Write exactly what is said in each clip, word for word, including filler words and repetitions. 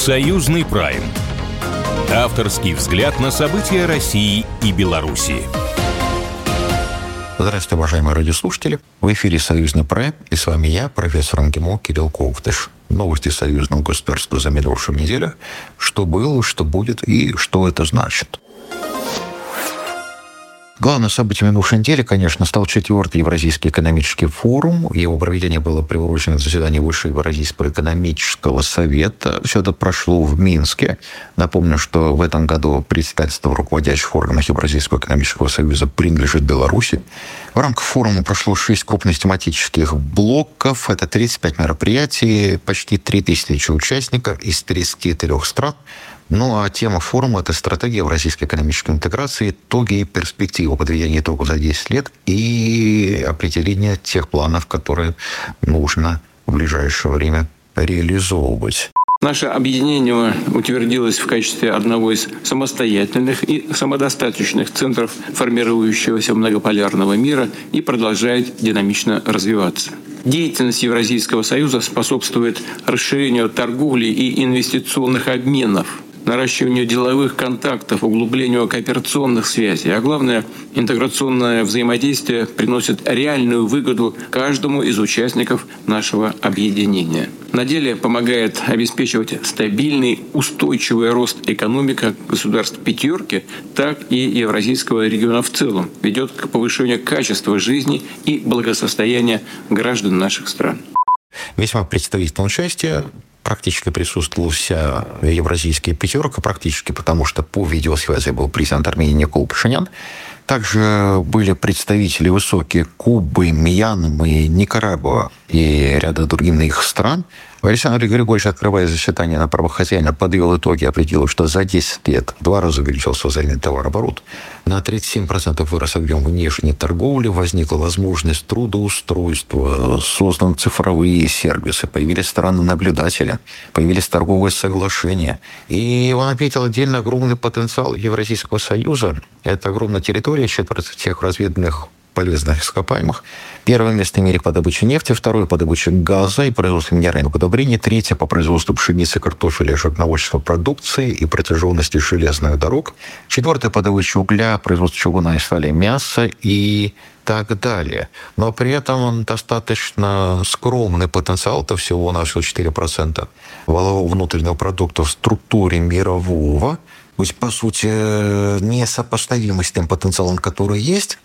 Союзный прайм. Авторский взгляд на события России и Беларуси. Здравствуйте, уважаемые радиослушатели. В эфире «Союзный прайм», и с вами я, профессор МГИМО Кирилл Ковтыш. Новости союзного государства за минувшую неделю. Что было, что будет и что это значит. Главным событием минувшей недели, конечно, стал четвертый Евразийский экономический форум. Его проведение было приурочено к заседанию Высшего Евразийского экономического совета. Все это прошло в Минске. Напомню, что в этом году председательство в руководящих органах Евразийского экономического союза принадлежит Беларуси. В рамках форума прошло шесть крупных тематических блоков. Это тридцать пять мероприятий, почти три тысячи участников из тридцати трёх стран. Ну а тема форума – это стратегия евразийской экономической интеграции, итоги и перспективы подведения итогов за десять лет и определение тех планов, которые нужно в ближайшее время реализовывать. Наше объединение утвердилось в качестве одного из самостоятельных и самодостаточных центров формирующегося многополярного мира и продолжает динамично развиваться. Деятельность Евразийского союза способствует расширению торговли и инвестиционных обменов, наращиванию деловых контактов, углублению кооперационных связей. А главное, интеграционное взаимодействие приносит реальную выгоду каждому из участников нашего объединения. На деле помогает обеспечивать стабильный, устойчивый рост экономики как государств пятерки, так и Евразийского региона в целом. Ведет к повышению качества жизни и благосостояния граждан наших стран. Весьма представительное участие. Практически присутствовала вся евразийская пятерка, практически потому, что по видеосвязи был президент Армении Никол Пашинян. Также были представители высокие Кубы, Мьянмы, Никарагуа и ряда других стран. Александр Григорьевич, открывая заседание на правах хозяина, подвел итоги, определил, что за десять лет два раза увеличился взаимный товарооборот, на тридцать семь процентов вырос объем внешней торговли, возникла возможность трудоустройства, созданы цифровые сервисы, появились страны-наблюдатели, появились торговые соглашения. И он отметил отдельно огромный потенциал Евразийского союза. Это огромная территория, четверть всех разведанных полезных ископаемых. Первое место в мире по добыче нефти, второе по добыче газа и производству минеральных удобрений, третье по производству пшеницы, картофеля и животноводческой продукции и протяженности железных дорог, четвертое по добыче угля, производству чугуна и стали, мяса и так далее. Но при этом он достаточно скромный потенциал, это всего на всего четыре процента валового внутреннего продукта в структуре мирового. То есть, по сути, несопоставимы с тем потенциалом, который есть,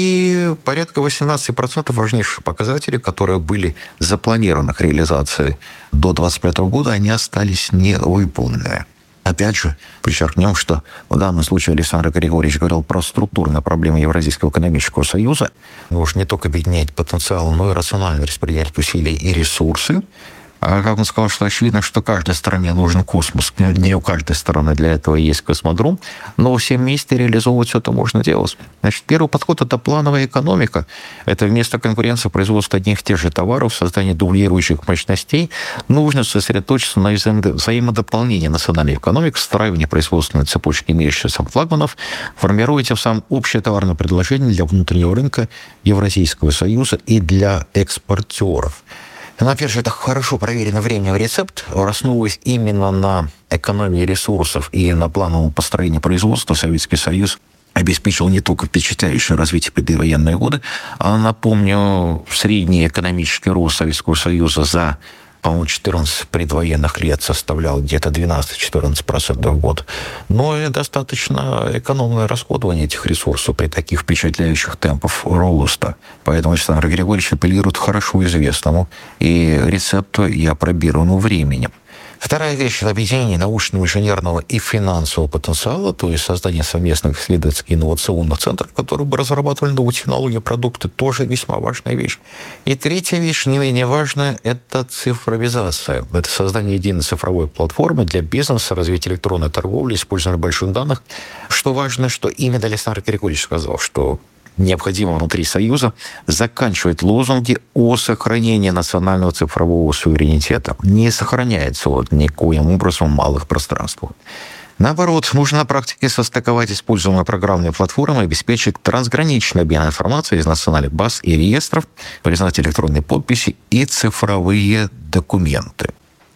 и порядка восемнадцать процентов важнейших показателей, которые были запланированы к реализации до двадцать пятого года, они остались невыполненными. Опять же, подчеркнем, что в данном случае Александр Григорьевич говорил про структурные проблемы Евразийского экономического союза. Нужно не только объединять потенциал, но и рационально распределять усилия и ресурсы. А как он сказал, что очевидно, что каждой стране нужен космос. Не у каждой страны для этого есть космодром, но все вместе реализовывать все это можно делать. Значит, первый подход – это плановая экономика. Это вместо конкуренции производства одних и тех же товаров, создания дублирующих мощностей, нужно сосредоточиться на взаимодополнении национальной экономики, встраивании производственной цепочки имеющихся флагманов, формируя тем самым общее товарное предложение для внутреннего рынка Евразийского союза и для экспортеров. Ну, во-первых, это хорошо проверенный временем рецепт, основываясь именно на экономии ресурсов и на плановом построении производства. Советский Союз обеспечил не только впечатляющее развитие в предвоенные годы, а, напомню, средний экономический рост Советского Союза за, по-моему, четырнадцать предвоенных лет составлял где-то двенадцать-четырнадцать процентов в год. Но и достаточно экономное расходование этих ресурсов при таких впечатляющих темпах роста. Поэтому Александр Григорьевич апеллирует к хорошо известному и рецепту, и опробированному временем. Вторая вещь – это объединение научного, инженерного и финансового потенциала, то есть создание совместных исследовательских и инновационных центров, которые бы разрабатывали новые технологии, продукты, тоже весьма важная вещь. И третья вещь, не менее важная – это цифровизация. Это создание единой цифровой платформы для бизнеса, развитие электронной торговли, использование больших данных. Что важно, что именно Александр Григорьевич сказал, что необходимо внутри Союза заканчивать лозунги о сохранении национального цифрового суверенитета. Не сохраняется вот никоим образом в малых пространствах. Наоборот, нужно на практике состыковать используемые программные платформы и обеспечить трансграничный обмен информацией из национальных баз и реестров, признать электронные подписи и цифровые документы.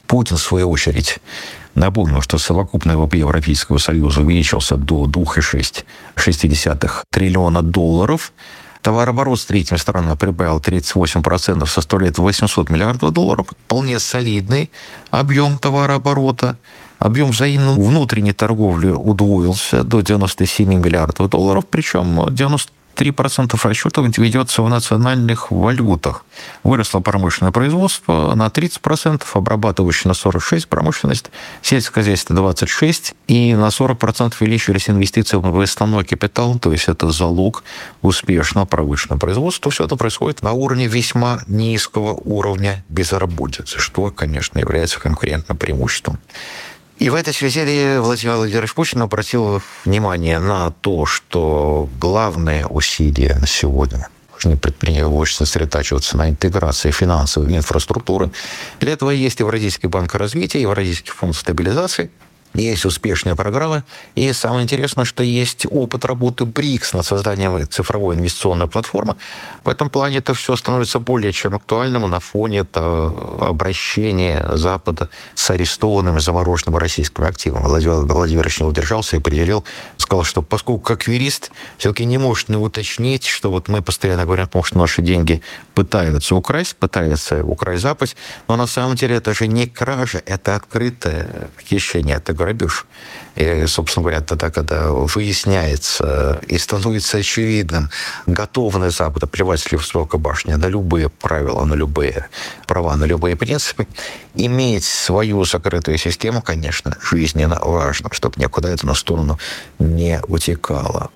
Путин, в свою очередь, напомнил, что совокупный ВВП Европейского Союза увеличился до двух целых шесть десятых триллиона долларов. Товарооборот с третьими странами прибавил тридцать восемь процентов, составляет восемьсот миллиардов долларов. Вполне солидный объем товарооборота. Объем взаимной внутренней торговли удвоился до девяноста семи миллиардов долларов, причем девяносто три процента расчетов ведется в национальных валютах. Выросло промышленное производство на тридцать процентов, обрабатывающее на сорок шесть процентов, промышленность, сельское хозяйство двадцать шесть процентов, и на сорок процентов увеличились инвестиции в основной капитал, то есть это залог успешного промышленного производства. Все это происходит на уровне весьма низкого уровня безработицы, что, конечно, является конкурентным преимуществом. И в этой связи Владимир Владимирович Путин обратил внимание на то, что главное усилие на сегодня должны предпринимать, сосредотачиваться на интеграции финансовой инфраструктуры. Для этого есть Евразийский банк развития, Евразийский фонд стабилизации, есть успешные программы. И самое интересное, что есть опыт работы БРИКС над созданием цифровой инвестиционной платформы. В этом плане это все становится более чем актуальным на фоне обращения Запада с арестованными, замороженными российскими активами. Владимир Владимирович не удержался и определил, сказал, что поскольку как юрист все-таки не может не уточнить, что вот мы постоянно говорим о том, что наши деньги пытаются украсть, пытаются украсть Запад, но на самом деле это же не кража, это открытое хищение, это грабеж. И, собственно говоря, тогда, когда выясняется и становится очевидным готовность Запада плевать с высокой башни на любые правила, на любые права, на любые принципы, иметь свою закрытую систему, конечно, жизненно важно, чтобы никуда это на сторону не утекало.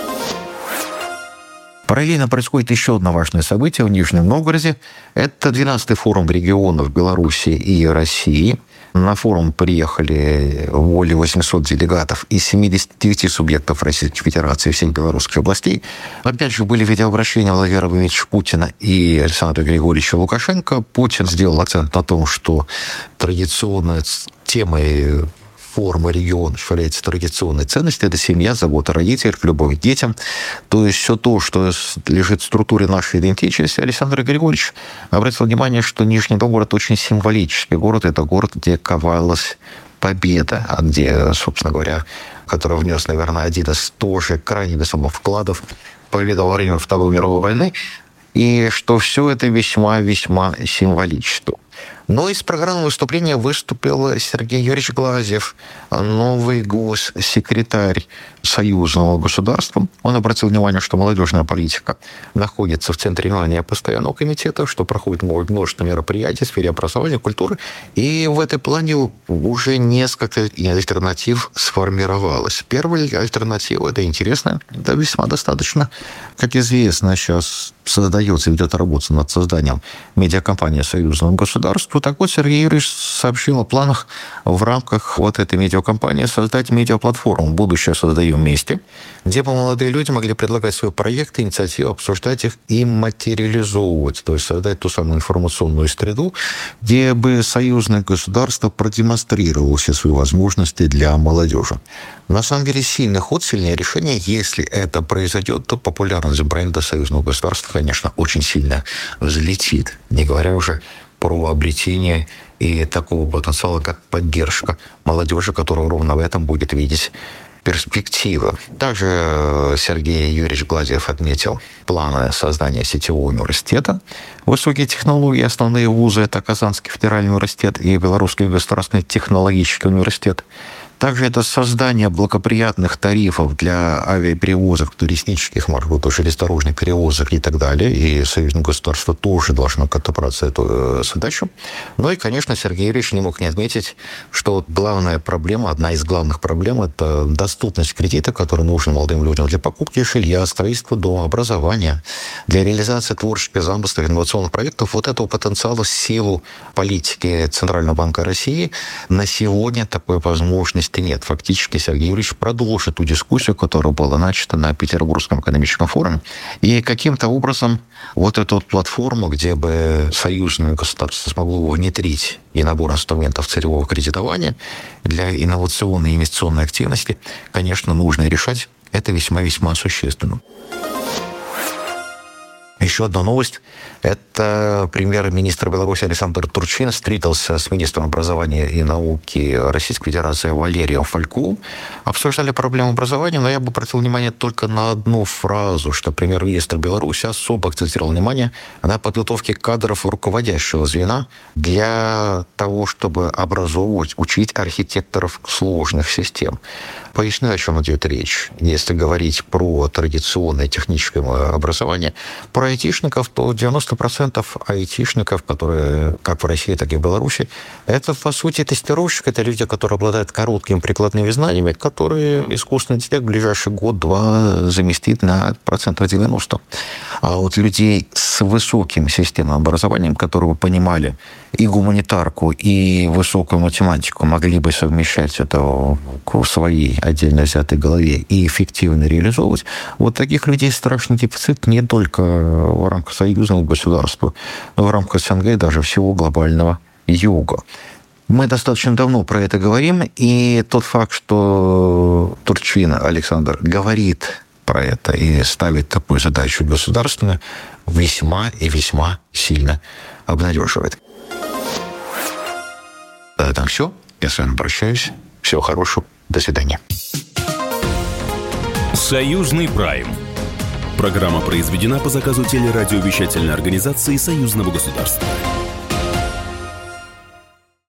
Параллельно происходит еще одно важное событие в Нижнем Новгороде. Это двенадцатый форум регионов Беларуси и России. На форум приехали более восьмисот делегатов из семидесяти девяти субъектов Российской Федерации, всех белорусских областей. Опять же, были видеообращения Владимира Владимировича Путина и Александра Григорьевича Лукашенко. Путин сделал акцент на том, что традиционная тема форма региона является традиционной ценностью. Это семья, забота о родителях, любовь к детям. То есть все то, что лежит в структуре нашей идентичности. Александр Григорьевич обратил внимание, что Нижний Новгород очень символический город. Это город, где ковалась победа, а где, собственно говоря, который внес, наверное, один из тоже крайне весомых вкладов победу во время Второй мировой войны. И что все это весьма-весьма символично. Но из программы выступления выступил Сергей Юрьевич Глазьев, новый госсекретарь союзного государства. Он обратил внимание, что молодежная политика находится в центре внимания постоянного комитета, что проходит множество мероприятий в сфере образования, культуры. И в этой плане уже несколько альтернатив сформировалось. Первая альтернатива, это интересно, это весьма достаточно. Как известно, сейчас создается, ведет работа над созданием медиакомпании союзного государства. Так вот, Сергей Юрьевич сообщил о планах в рамках вот этой медиакомпании создать медиаплатформу. Будущее создаем вместе, где бы молодые люди могли предлагать свои проекты, инициативы, обсуждать их и материализовывать. То есть создать ту самую информационную среду, где бы союзное государство продемонстрировало все свои возможности для молодежи. На самом деле, сильный ход, сильное решение. Если это произойдет, то популярность бренда союзного государства, конечно, очень сильно взлетит. Не говоря уже про обретение и такого потенциала, как поддержка молодежи, которая ровно в этом будет видеть перспективы. Также Сергей Юрьевич Глазьев отметил планы создания сетевого университета. Высокие технологии, основные вузы — это Казанский федеральный университет и Белорусский государственный технологический университет. Также это создание благоприятных тарифов для авиаперевозок, туристических маршрутов, железнодорожных перевозок и так далее. И союзное государство тоже должно как-то браться эту задачу. Ну и, конечно, Сергей Юрьевич не мог не отметить, что главная проблема, одна из главных проблем — это доступность кредита, который нужен молодым людям для покупки жилья, строительства дома, образования, для реализации творческих замыслов, инновационных проектов. Вот этого потенциала в силу политики Центрального банка России на сегодня такой возможности нет. Фактически Сергей Юрьевич продолжит ту дискуссию, которая была начата на Петербургском экономическом форуме. И каким-то образом вот эту вот платформу, где бы союзное государство смогло внедрить и набор инструментов целевого кредитования для инновационной и инвестиционной активности, конечно, нужно решать. Это весьма-весьма существенно. Еще одна новость. Это премьер-министр Беларуси Александр Турчин встретился с министром образования и науки Российской Федерации Валерием Фальковым. Обсуждали проблему образования, но я бы обратил внимание только на одну фразу, что премьер-министр Беларуси особо акцентировал внимание на подготовке кадров руководящего звена для того, чтобы образовывать, учить архитекторов сложных систем. Поясню, о чем идет речь. Если говорить про традиционное техническое образование, про айтишников, то девяносто процентов айтишников, которые как в России, так и в Беларуси, это, по сути, тестировщик, это люди, которые обладают короткими прикладными знаниями, которые искусственный интеллект в ближайший год-два заместит на процентов девяносто. А вот людей с высоким системным образованием, которые бы понимали и гуманитарку, и высокую математику, могли бы совмещать это в своей отдельно взятой голове и эффективно реализовывать, вот таких людей страшный дефицит не только в рамках союзного государства, но в рамках СНГ и даже всего глобального юга. Мы достаточно давно про это говорим, и тот факт, что Турчин Александр говорит про это и ставит такую задачу государственную, весьма и весьма сильно обнадеживает. На этом все. Я с вами прощаюсь. Всего хорошего. До свидания. Союзный прайм. Программа произведена по заказу телерадиовещательной организации Союзного государства.